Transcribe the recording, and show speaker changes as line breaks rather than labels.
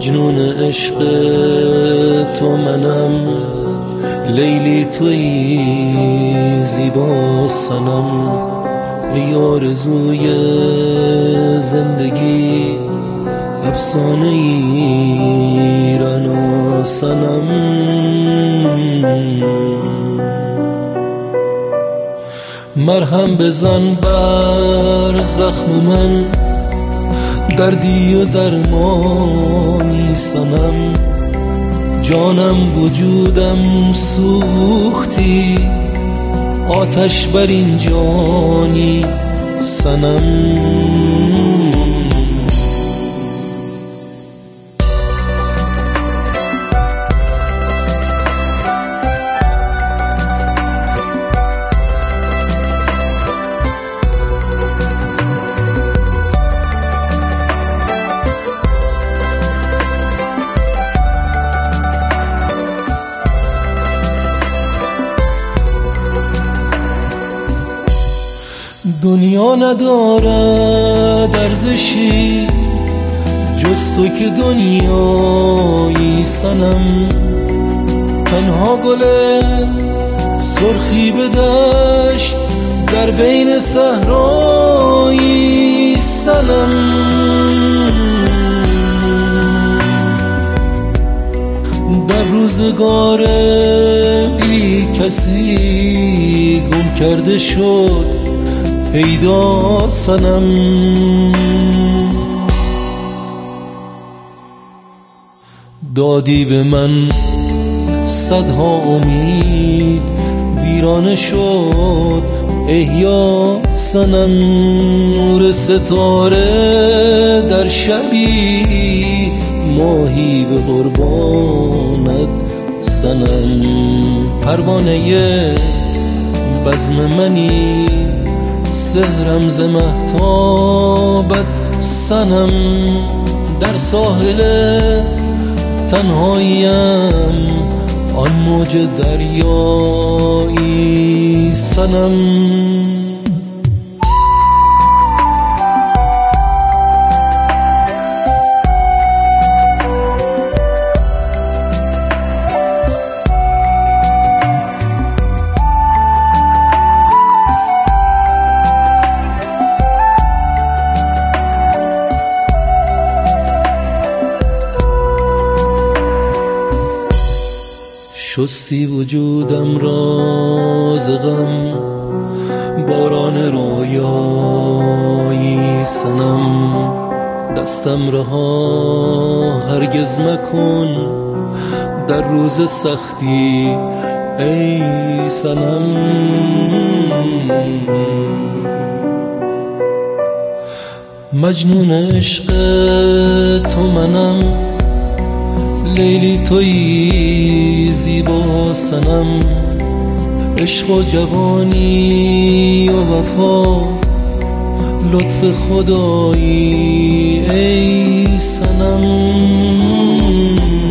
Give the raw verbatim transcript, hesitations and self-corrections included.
مجنون عشق تو منم، لیلی تویی زیبا صنم، ای آرزوی زندگی افسانه ای رنا صنم. مرهم بزن بر زخم من، دردی و درمانی صنم، جانم وجودم سوختی، آتش بر این جانی صنم. دنیا ندارد ارزشی جز تو که دنیایی صنم، تنها گل سرخی به دشت در بین صحرایی صنم. در روزگار بی کسی گم کرده شد پیدا صنم، دادی به من صدها امید، ویرانه شد احیا صنم. نور ستاره در شبی، ماهی به قربانت صنم. پروانه بزم منی، سحرم ز مهتابت صنم. در ساحل تنهاییم آن موج دریایی صنم. شستی وجودم را ز غم، باران رویایی صنم. دستم رها هرگز مکن در روز سختی ای صنم. مجنون عشق تو منم، لیلی تویی زیبا صنم. عشق و جوانی و وفا لطف خدایی ای صنم.